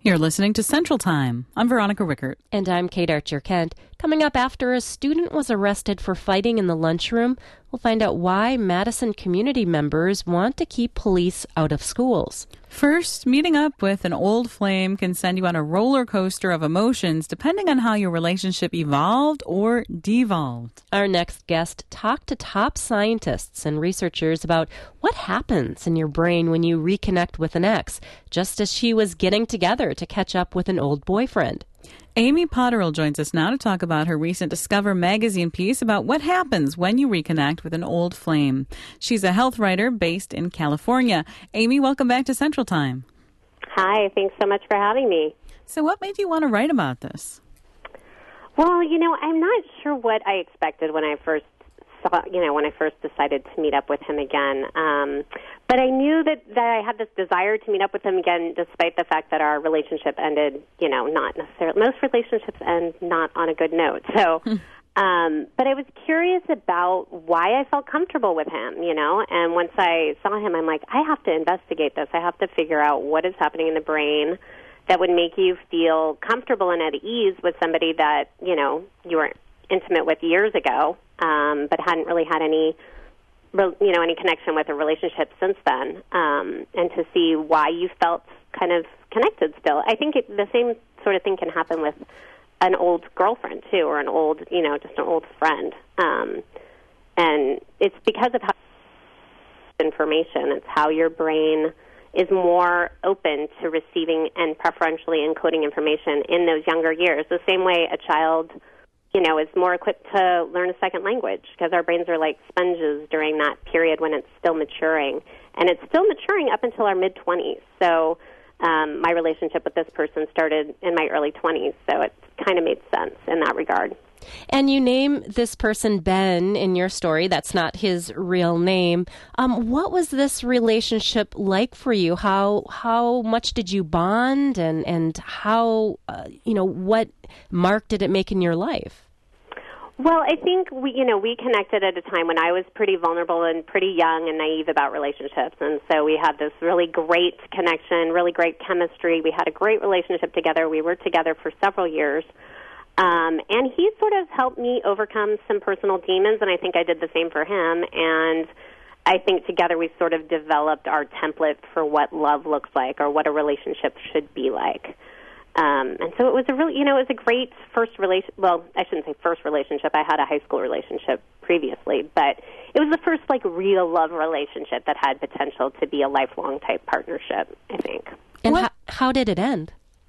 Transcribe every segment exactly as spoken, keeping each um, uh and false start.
You're listening to Central Time. I'm Veronica Rickert. And I'm Kate Archer-Kent. Coming up after a student was arrested for fighting in the lunchroom, we'll find out why Madison community members want to keep police out of schools. First, meeting up with an old flame can send you on a roller coaster of emotions depending on how your relationship evolved or devolved. Our next guest talked to top scientists and researchers about what happens in your brain when you reconnect with an ex, just as she was getting together to catch up with an old boyfriend. Amy Potterill joins us now to talk about her recent Discover magazine piece about what happens when you reconnect with an old flame. She's a health writer based in California. Amy, welcome back to Central Time. Hi, thanks so much for having me. So what made you want to write about this? Well, you know, I'm not sure what I expected when I first saw, you know, when I first decided to meet up with him again. Um, but I knew that, that I had this desire to meet up with him again, despite the fact that our relationship ended, you know, not necessarily, most relationships end not on a good note. So, um, but I was curious about why I felt comfortable with him, you know, and once I saw him, I'm like, I have to investigate this. I have to figure out what is happening in the brain that would make you feel comfortable and at ease with somebody that, you know, you were intimate with years ago, um, but hadn't really had any, you know, any connection with a relationship since then, um, and to see why you felt kind of connected still. I think it, the same sort of thing can happen with an old girlfriend, too, or an old, you know, just an old friend. Um, and it's because of how information, it's how your brain is more open to receiving and preferentially encoding information in those younger years. The same way a child, you know, is more equipped to learn a second language, because our brains are like sponges during that period when it's still maturing. And it's still maturing up until our mid-twenties. So um, my relationship with this person started in my early twenties, so it kind of made sense in that regard. And you name this person Ben in your story. That's not his real name. Um, what was this relationship like for you? How how much did you bond, and and how uh, you know, what mark did it make in your life? Well, I think we, you know, we connected at a time when I was pretty vulnerable and pretty young and naive about relationships, and so we had this really great connection, really great chemistry. We had a great relationship together. We were together for several years, um, and he sort of helped me overcome some personal demons, and I think I did the same for him. And I think together we sort of developed our template for what love looks like, or what a relationship should be like. Um, and so it was a really, you know, it was a great first relation. Well, I shouldn't say first relationship. I had a high school relationship previously, but it was the first like real love relationship that had potential to be a lifelong type partnership, I think. And how, how did it end?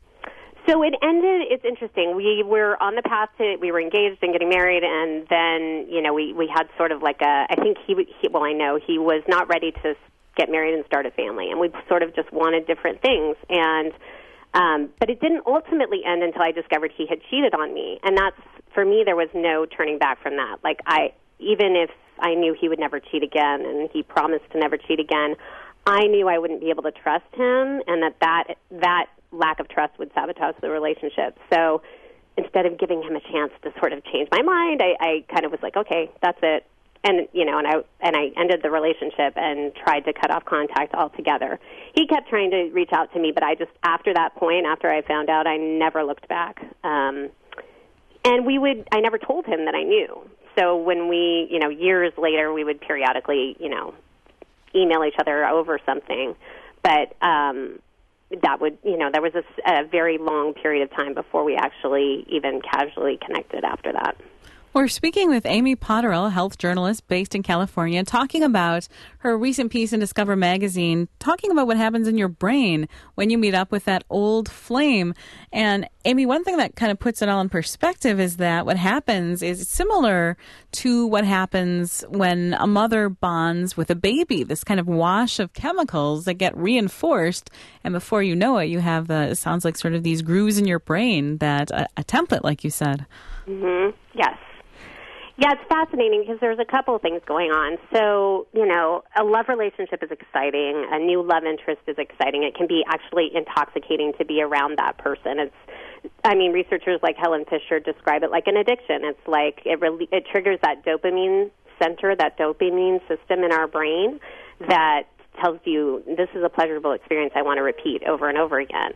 So it ended, it's interesting. We were on the path to, we were engaged and getting married, and then, you know, we, we had sort of like a, I think he, he, well, I know he was not ready to get married and start a family, and we sort of just wanted different things. And Um, but it didn't ultimately end until I discovered he had cheated on me. And that's, for me, there was no turning back from that. Like, I, even if I knew he would never cheat again and he promised to never cheat again, I knew I wouldn't be able to trust him, and that that, that lack of trust would sabotage the relationship. So instead of giving him a chance to sort of change my mind, I, I kind of was like, okay, that's it. And, you know, and I and I ended the relationship and tried to cut off contact altogether. He kept trying to reach out to me, but I just, after that point, after I found out, I never looked back. Um, and we would, I never told him that I knew. So when we, you know, years later, we would periodically, you know, email each other over something. But um, that would, you know, there was a, a very long period of time before we actually even casually connected after that. We're speaking with Amy Potterill, a health journalist based in California, talking about her recent piece in Discover magazine, talking about what happens in your brain when you meet up with that old flame. And Amy, one thing that kind of puts it all in perspective is that what happens is similar to what happens when a mother bonds with a baby, this kind of wash of chemicals that get reinforced. And before you know it, you have the, it sounds like sort of these grooves in your brain that a, a template, like you said. Mm-hmm. Yes. Yeah, it's fascinating because there's a couple of things going on. So, you know, a love relationship is exciting. A new love interest is exciting. It can be actually intoxicating to be around that person. It's, I mean, researchers like Helen Fisher describe it like an addiction. It's like it, re- it triggers that dopamine center, that dopamine system in our brain that tells you this is a pleasurable experience I want to repeat over and over again.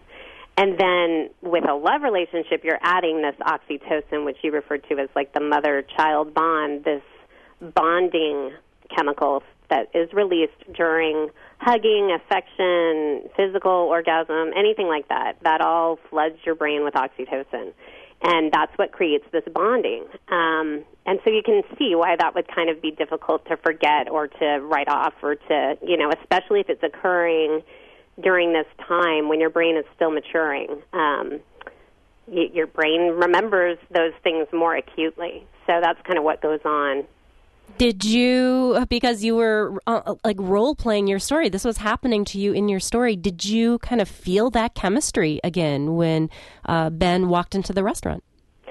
And then with a love relationship, you're adding this oxytocin, which you referred to as like the mother-child bond, this bonding chemical that is released during hugging, affection, physical orgasm, anything like that. That all floods your brain with oxytocin. And that's what creates this bonding. Um, and so you can see why that would kind of be difficult to forget or to write off or to, you know, especially if it's occurring during this time when your brain is still maturing. Um, y- your brain remembers those things more acutely. So that's kind of what goes on. Did you, because you were uh, like role-playing your story, this was happening to you in your story, did you kind of feel that chemistry again when uh, Ben walked into the restaurant?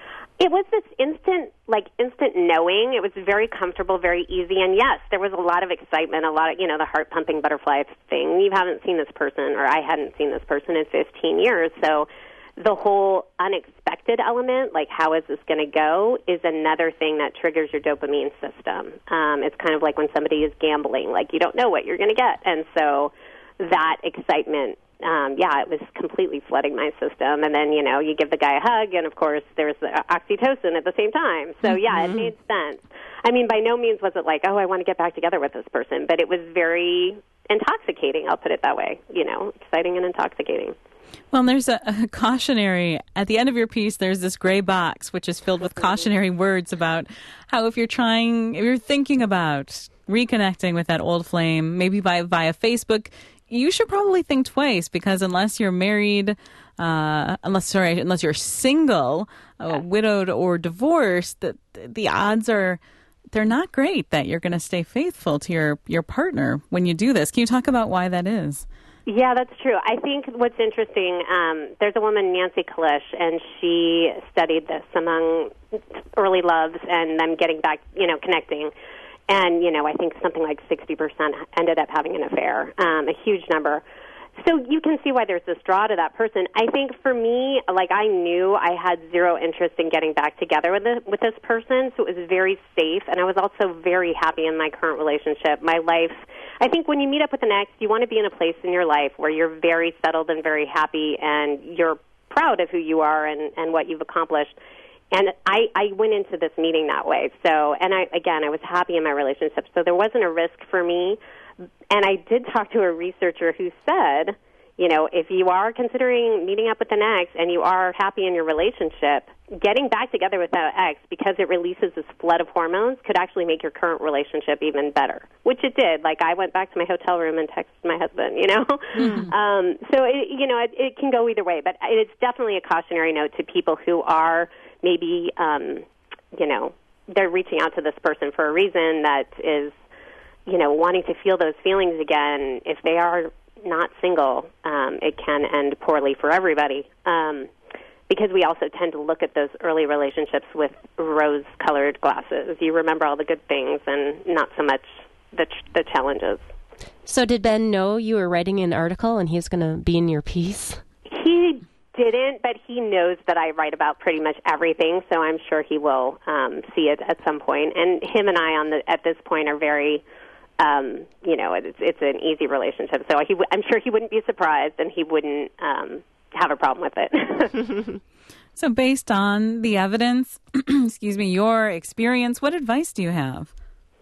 It was this instant, like instant knowing. It was very comfortable, very easy. And yes, there was a lot of excitement, a lot of, you know, the heart-pumping butterfly thing. You haven't seen this person, or I hadn't seen this person in fifteen years. So the whole unexpected element, like how is this going to go, is another thing that triggers your dopamine system. Um, it's kind of like when somebody is gambling, like you don't know what you're going to get. And so that excitement, um, yeah, it was completely flooding my system. And then, you know, you give the guy a hug, and of course there's the oxytocin at the same time. So, yeah, mm-hmm. It made sense. I mean, by no means was it like, oh, I want to get back together with this person, but it was very intoxicating, I'll put it that way, you know, exciting and intoxicating. Well, and there's a, a cautionary, at the end of your piece, there's this gray box, which is filled with cautionary words about how if you're trying, if you're thinking about reconnecting with that old flame, maybe by, via Facebook, you should probably think twice, because unless you're married, uh, unless, sorry, unless you're single, uh, widowed or divorced, the, the odds are, they're not great that you're going to stay faithful to your, your partner when you do this. Can you talk about why that is? Yeah, that's true. I think what's interesting, um, there's a woman, Nancy Kalish, and she studied this among early loves and them getting back, you know, connecting. And, you know, I think something like sixty percent ended up having an affair, um, a huge number. So you can see why there's this draw to that person. I think for me, like I knew I had zero interest in getting back together with the, with this person, so it was very safe, and I was also very happy in my current relationship. My life, I think when you meet up with an ex, you want to be in a place in your life where you're very settled and very happy, and you're proud of who you are and, and what you've accomplished. And I, I went into this meeting that way. So, and I, again, I was happy in my relationship, so there wasn't a risk for me. And I did talk to a researcher who said, you know, if you are considering meeting up with an ex and you are happy in your relationship, getting back together with that ex, because it releases this flood of hormones, could actually make your current relationship even better, which it did. Like, I went back to my hotel room and texted my husband, you know. Mm-hmm. Um, so, it, you know, it, it can go either way. But it's definitely a cautionary note to people who are maybe, um, you know, they're reaching out to this person for a reason that is, you know, wanting to feel those feelings again. If they are not single, um, it can end poorly for everybody, um, because we also tend to look at those early relationships with rose-colored glasses. You remember all the good things and not so much the ch- the challenges. So did Ben know you were writing an article and he's going to be in your piece? He didn't, but he knows that I write about pretty much everything, so I'm sure he will um, see it at some point. And him and I, on the at this point, are very... Um, you know, it's, it's an easy relationship, so he w- I'm sure he wouldn't be surprised, and he wouldn't um, have a problem with it. So based on the evidence, excuse me, your experience, what advice do you have?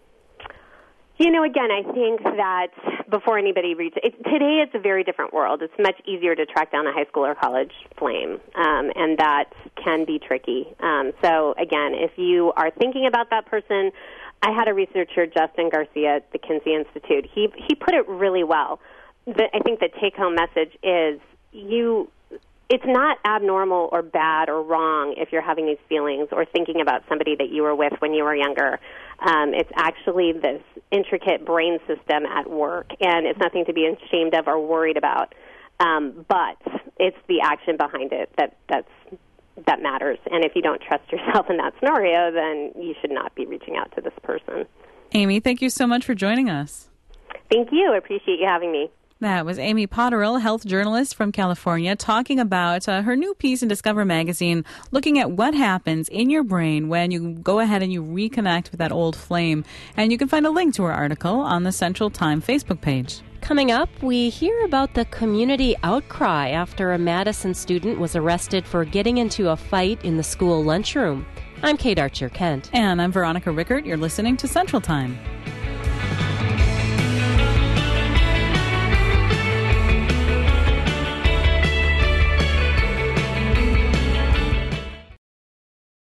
You know, again, I think that before anybody reaches... It, today it's a very different world. It's much easier to track down a high school or college flame, um, and that can be tricky. Um, so, again, if you are thinking about that person... I had a researcher, Justin Garcia, at the Kinsey Institute. He he put it really well. The, I think the take-home message is you. It's not abnormal or bad or wrong if you're having these feelings or thinking about somebody that you were with when you were younger. Um, it's actually this intricate brain system at work, and it's nothing to be ashamed of or worried about. Um, but it's the action behind it that that's. that matters. And if you don't trust yourself in that scenario, then you should not be reaching out to this person. Amy, thank you so much for joining us. Thank you. I appreciate you having me. That was Amy Potterill, health journalist from California, talking about uh, her new piece in Discover Magazine, looking at what happens in your brain when you go ahead and you reconnect with that old flame. And you can find a link to her article on the Central Time Facebook page. Coming up, we hear about the community outcry after a Madison student was arrested for getting into a fight in the school lunchroom. I'm Kate Archer Kent. And I'm Veronica Rickert. You're listening to Central Time.